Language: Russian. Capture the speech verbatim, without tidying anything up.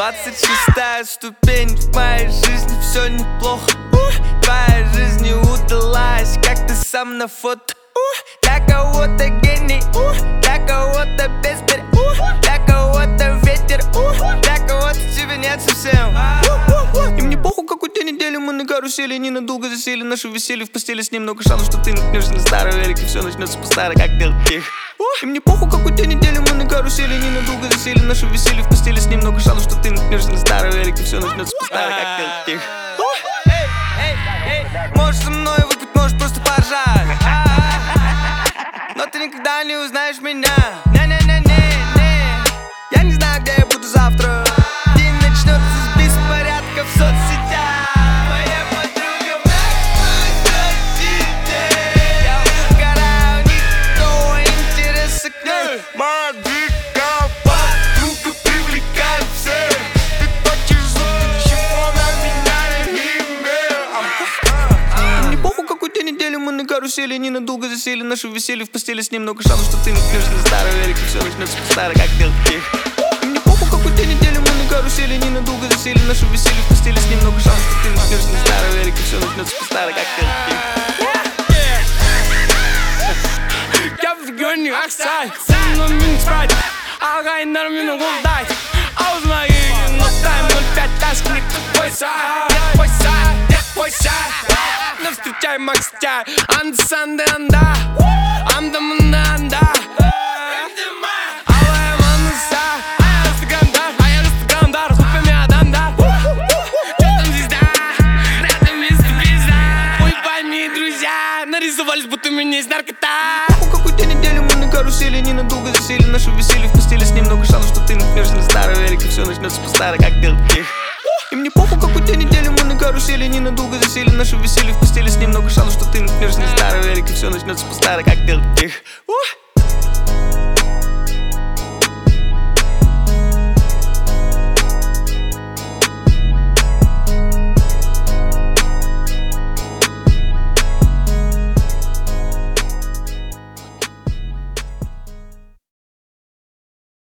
Двадцать шестая ступень, в моей жизни все неплохо. Твоя жизнь не удалась, как ты сам на фото. Для кого-то гений, для кого-то безбер, для кого-то ветер, для кого-то тебя нет совсем. И мне похуй, какой день недели мы на карусели, ненадолго засели наше веселье в постели. С ним много шансов, что ты наткнешься на старый велик, и все начнется по-старой, как делать их. И мне похуй, какой день недели мы на карусели, ненадолго засели наше веселье в постели. С ним много шансов, что ты наткнешься на старый велик, и все начнется по-старой, как делать их. Можешь со мной выпить, можешь просто поржать, но ты никогда не узнаешь меня. Не-не-не-не-не. Я не знаю, где я буду завтра. День начнется с беспорядка в соцсетях. Моя подруга я угораю, никакого интереса к ней. Моя дикая подруга привлекает всех. Ты хочешь знать, чего на меня не имеет. Мне похуй, какой день недели мы на карусели, ненадолго засели наше веселье в постели. С ним много шансов, что ты наткнешься на старый велик, и все начнется по-старой, как делать их. Мне похуй, какой день недели мы на карусели, ненадолго засели наше веселье в постели. С ним много шансов, что ты наткнешься на старый велик, и все начнется по-старой, как делать их. Я в регионе Аксай, сам минут спать, ағайындар мені қолдайды. Аузыма келген ноттайм ноль пять ташкілік қойса, қойса, қойса. Но встречаем Макстя, анда-санда анда, анда-мында анда. Алаем ануса, аяқ-стакандар, аяқ-стакандар, хуппами адамдар. Чё там звезда, рядом есть звезда. Ой, пойми, друзья, нарисовались, будто у меня есть наркота. Какой день недели мы на карусели, ненадолго засели наше веселье в постели. С ним много шансов, что ты наткнешься на старый велик, и все начнется по-старой, как делать их. И мне похуй, какой день недели мы на карусели, ненадолго засели наше веселье в постели. С ним много шансов, что ты наткнешься на старый велик, и все начнется по-старой, как делать их.